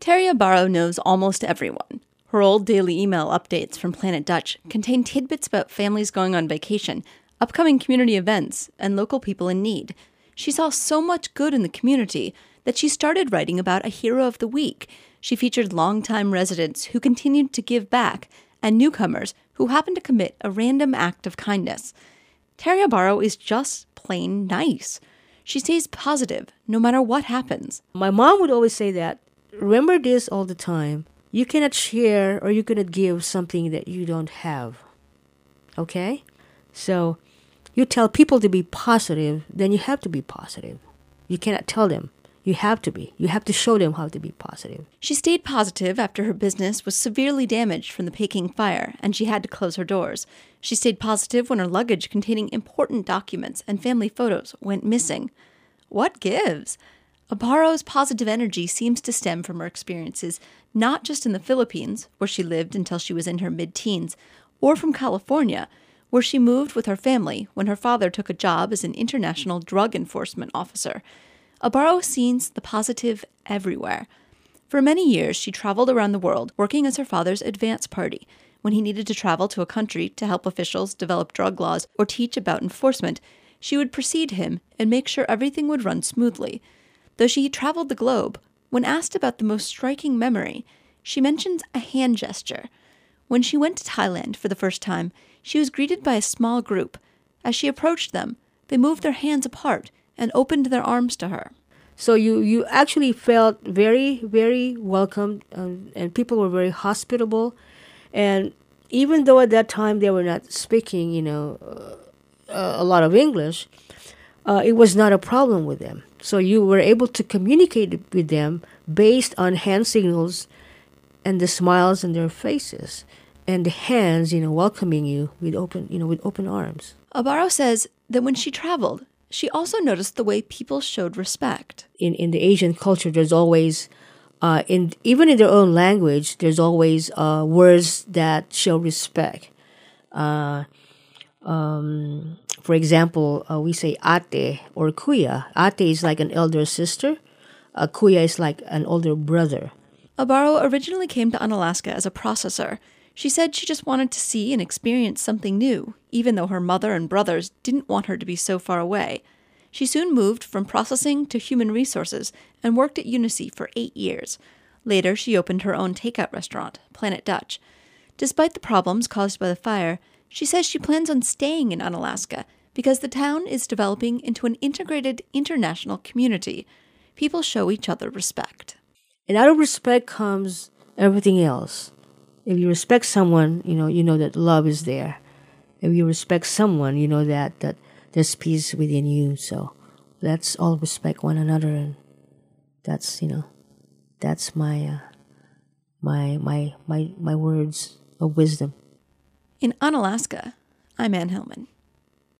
Teria Barrow knows almost everyone. Her old daily email updates from Planet Dutch contain tidbits about families going on vacation, upcoming community events, and local people in need. She saw so much good in the community that she started writing about a hero of the week. She featured longtime residents who continued to give back and newcomers who happened to commit a random act of kindness. Teria Barrow is just plain nice. She stays positive no matter what happens. My mom would always say that, remember this all the time. You cannot share or you cannot give something that you don't have. Okay? So, you tell people to be positive, then you have to be positive. You cannot tell them. You have to be. You have to show them how to be positive. She stayed positive after her business was severely damaged from the Peking fire and she had to close her doors. She stayed positive when her luggage containing important documents and family photos went missing. What gives? Barrow's positive energy seems to stem from her experiences not just in the Philippines, where she lived until she was in her mid-teens, or from California, where she moved with her family when her father took a job as an international drug enforcement officer. Barrow sees the positive everywhere. For many years, she traveled around the world working as her father's advance party. When he needed to travel to a country to help officials develop drug laws or teach about enforcement, she would precede him and make sure everything would run smoothly. Though she traveled the globe, when asked about the most striking memory, she mentions a hand gesture. When she went to Thailand for the first time, she was greeted by a small group. As she approached them, they moved their hands apart and opened their arms to her. So you actually felt very, very welcomed, and people were very hospitable. And even though at that time they were not speaking, a lot of English, it was not a problem with them. So you were able to communicate with them based on hand signals and the smiles on their faces and the hands, welcoming you with open arms. Barrow says that when she traveled, she also noticed the way people showed respect. In the Asian culture, there's always, even in their own language, there's always words that show respect. For example, we say ate or kuya. Ate is like an elder sister. Kuya is like an older brother. Barrow originally came to Unalaska as a processor. She said she just wanted to see and experience something new, even though her mother and brothers didn't want her to be so far away. She soon moved from processing to human resources and worked at UNICEF for 8 years. Later, she opened her own takeout restaurant, Planet Dutch. Despite the problems caused by the fire, she says she plans on staying in Unalaska because the town is developing into an integrated international community. People show each other respect. And out of respect comes everything else. If you respect someone, you know that love is there. If you respect someone, you know that there's peace within you. So let's all respect one another, and that's that's my words of wisdom. In Unalaska, I'm Ann Hillman.